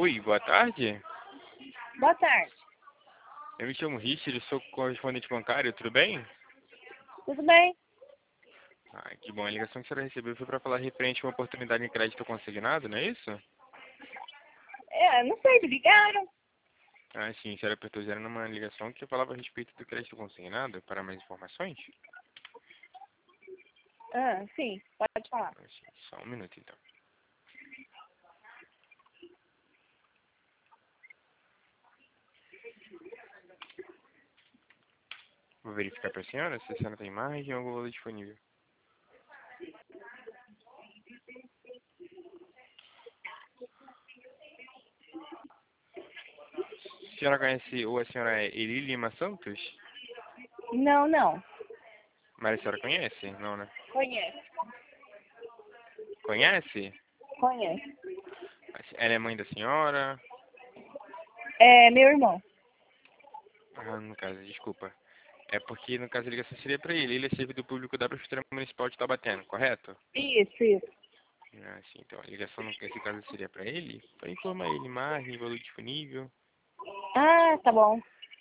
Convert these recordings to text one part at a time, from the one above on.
Oi, boa tarde. Boa tarde. Eu me chamo Richard, sou correspondente bancário, tudo bem? Tudo bem? Ah, que bom. A ligação que a senhora recebeu foi para falar referente a uma oportunidade em crédito consignado, não é isso? Não sei, me ligaram. Ah, sim, a senhora apertou zero numa ligação que falava a respeito do crédito consignado. Para mais informações? Sim, pode falar. Ah, sim, só um minuto, então. Vou verificar para a senhora se a senhora tem margem ou valor disponível. A senhora conhece ou a senhora é Eli Lima Santos? Não. Mas a senhora conhece? Não, né? Conheço. Conhece? Conheço. Ela é mãe da senhora? É meu irmão. Ah, no caso, desculpa. É porque, no caso, a ligação seria para ele. Ele é servidor público da Prefeitura Municipal de Taubaté, correto? Isso. Ah, sim. Então, a ligação, nesse caso, seria para ele, para informar ele margem, valor disponível. Ah, tá bom.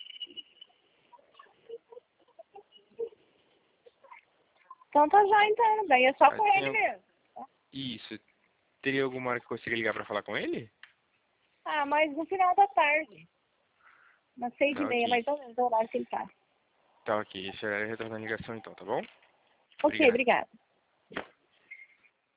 Então tá já então, daí é só Ah, com tem ele mesmo. Isso. Teria alguma hora que consiga ligar para falar com ele? Mas no final da tarde. Umas Tá 6h30, ok. mais ou menos, é o horário que ele tá. Tá ok. Esse horário é retornar a ligação, então, tá bom? Ok, Obrigado. obrigada.